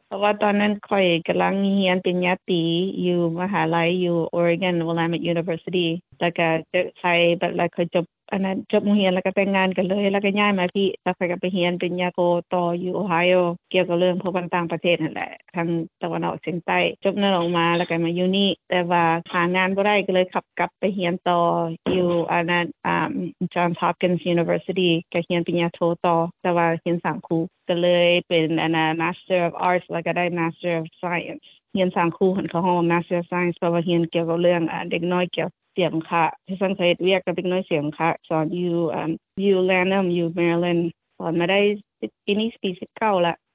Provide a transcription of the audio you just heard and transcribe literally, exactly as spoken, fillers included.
เพราะว่าตอนนั้นข้อยกำลังเรียนปริญญาตรีอยู่มหาลัยอยู่ Oregon Willamette University แล้วก็จะใช้แบบแล้วค่อยจบอันนั้นจบโรงเรียนแล้วก็แต่งงานกันเลยแล้วก็ย้ายมาพี่แล้วค่อยก็ไปเรียนปริญญาโทต่ออยู่ Ohio เกี่ยวกับเรื่องพวกต่างประเทศนั่นแหละทางตะวันออกเฉียงใต้จบนั่นออกมาแล้วก็มาอยู่นี่แต่ว่าหางานบ่ได้ก็เลยขับกลับไปเรียนต่ออยู่อันนั้นอ่า Johns Hopkins University ก็เรียนปริญญาโทต่อแต่ว่าเรียนสังครูก็เลยเป็นอันนั้น Master of Arts แล้วก็ได้ Master of Science เรียนสังครูหั้นเขาฮ้องว่า Master of Science เพราะว่าเรียนเกี่ยวกับเรื่องอ่าเด็กน้อยเกี่ยวเสียงค่ะที่สังเกตเวียกกับเด็กน้อยเสียงค่ะสอนอยู่อ่าอยู่ Lanham อยู่ Maryland สอนมาได้ปีนี้ปีสิบเก้าละ